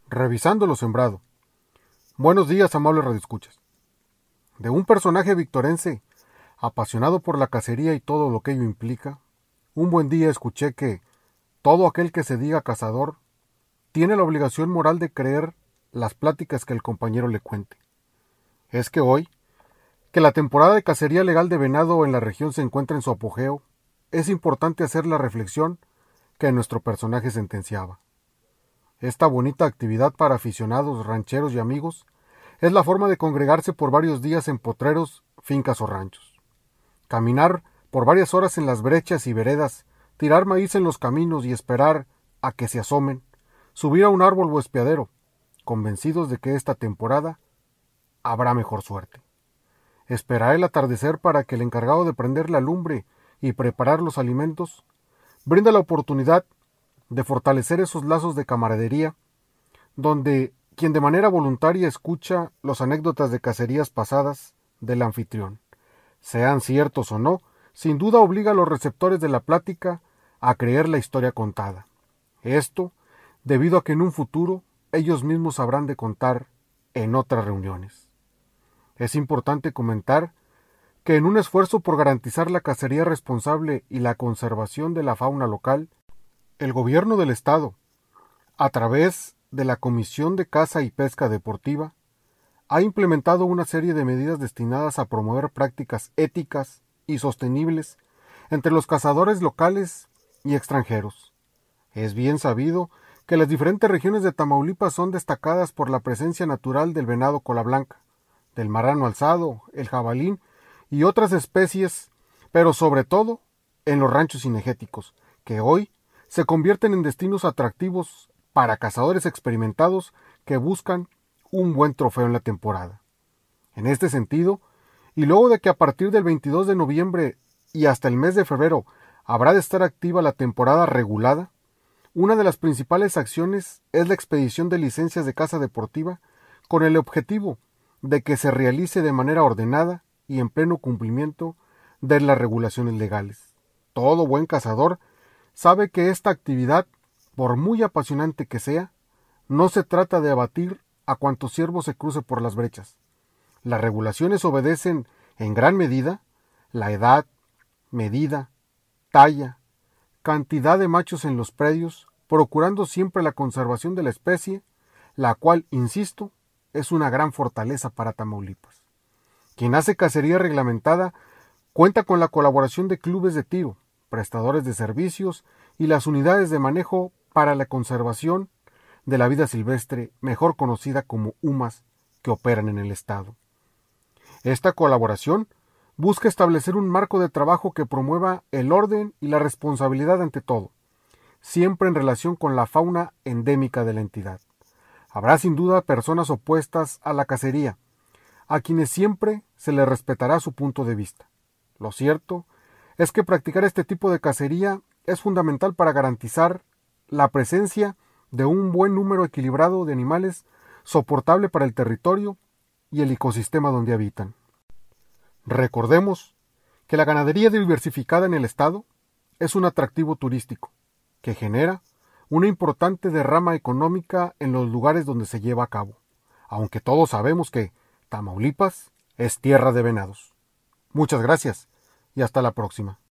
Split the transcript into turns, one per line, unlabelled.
Revisando lo sembrado. Buenos días, amables radioescuchas. De un personaje victorense, apasionado por la cacería y todo lo que ello implica, un buen día escuché que todo aquel que se diga cazador tiene la obligación moral de creer las pláticas que el compañero le cuente. Es que hoy, que la temporada de cacería legal de venado en la región se encuentra en su apogeo, es importante hacer la reflexión que nuestro personaje sentenciaba. Esta bonita actividad para aficionados, rancheros y amigos es la forma de congregarse por varios días en potreros, fincas o ranchos. Caminar por varias horas en las brechas y veredas, tirar maíz en los caminos y esperar a que se asomen, subir a un árbol o espiadero, convencidos de que esta temporada habrá mejor suerte. Esperar el atardecer para que el encargado de prender la lumbre y preparar los alimentos brinda la oportunidad de fortalecer esos lazos de camaradería, donde quien de manera voluntaria escucha las anécdotas de cacerías pasadas del anfitrión, sean ciertos o no, sin duda obliga a los receptores de la plática a creer la historia contada. Esto debido a que en un futuro ellos mismos habrán de contar en otras reuniones. Es importante comentar que en un esfuerzo por garantizar la cacería responsable y la conservación de la fauna local, el gobierno del estado, a través de la Comisión de Caza y Pesca Deportiva, ha implementado una serie de medidas destinadas a promover prácticas éticas y sostenibles entre los cazadores locales y extranjeros. Es bien sabido que las diferentes regiones de Tamaulipas son destacadas por la presencia natural del venado cola blanca, del marrano alzado, el jabalí y otras especies, pero sobre todo en los ranchos cinegéticos, que hoy se convierten en destinos atractivos para cazadores experimentados que buscan un buen trofeo en la temporada. En este sentido, y luego de que a partir del 22 de noviembre y hasta el mes de febrero habrá de estar activa la temporada regulada, una de las principales acciones es la expedición de licencias de caza deportiva con el objetivo de que se realice de manera ordenada y en pleno cumplimiento de las regulaciones legales. Todo buen cazador sabe que esta actividad, por muy apasionante que sea, no se trata de abatir a cuanto ciervo se cruce por las brechas. Las regulaciones obedecen, en gran medida, la edad, medida, talla, cantidad de machos en los predios, procurando siempre la conservación de la especie, la cual, insisto, es una gran fortaleza para Tamaulipas. Quien hace cacería reglamentada cuenta con la colaboración de clubes de tiro, prestadores de servicios y las unidades de manejo para la conservación de la vida silvestre, mejor conocida como UMAS, que operan en el estado. Esta colaboración busca establecer un marco de trabajo que promueva el orden y la responsabilidad ante todo, siempre en relación con la fauna endémica de la entidad. Habrá sin duda personas opuestas a la cacería, a quienes siempre se les respetará su punto de vista. Lo cierto es que practicar este tipo de cacería es fundamental para garantizar la presencia de un buen número equilibrado de animales soportable para el territorio y el ecosistema donde habitan. Recordemos que la ganadería diversificada en el estado es un atractivo turístico que genera una importante derrama económica en los lugares donde se lleva a cabo, aunque todos sabemos que Tamaulipas es tierra de venados. Muchas gracias y hasta la próxima.